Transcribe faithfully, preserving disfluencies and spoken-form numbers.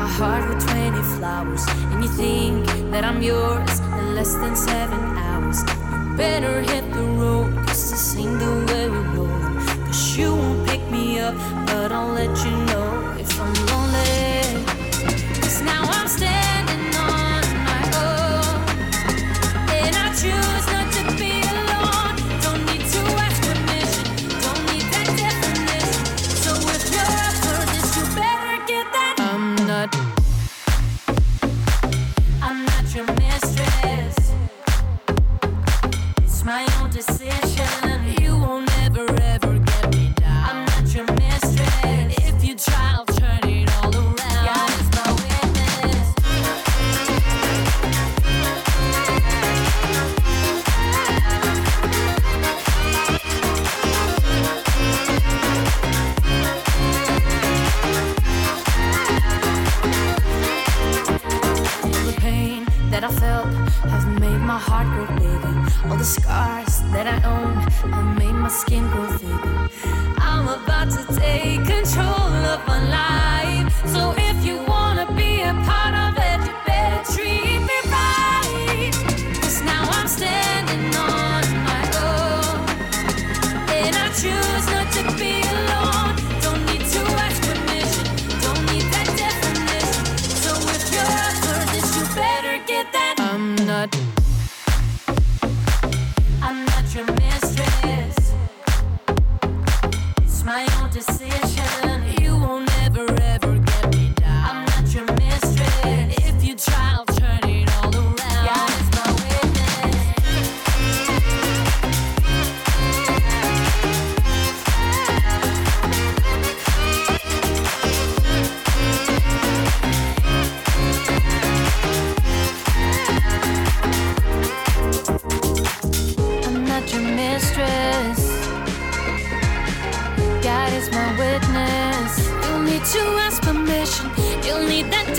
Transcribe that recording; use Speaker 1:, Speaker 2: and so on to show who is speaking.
Speaker 1: my heart with twenty flowers, and you think that I'm yours in less than seven hours. You better hit the road, cause this ain't the way we're rolling. Cause you won't pick me up, but I'll let you know if I'm lonely. Cause now I'm standing on my own, and I choose not to be alone. Don't need to ask permission, don't need that definition. So if you're up for this, you better get that. I'm not I'm not your mistress. It's my own decision. You won't ever, ever get me down. I'm not your mistress. If you try, I'll turn it all around. God is my witness. The pain that I felt have made my heart grow bigger. All the scars that I own have made my skin grow thicker. I'm about to take control of my life. So if you wanna be a part of it, you better treat me right. Cause now I'm standing on my own, and I choose not to be alone. Don't need to ask permission, don't need that definition. So if you're up for this, you better get that. I'm not I'm not your mistress. It's my own decision. You won't ever, ever get me down. I'm not your mistress. If you try, I'll turn it all around. God is my witness. I'm not your mistress. God is my witness. You'll need to ask permission. You'll need that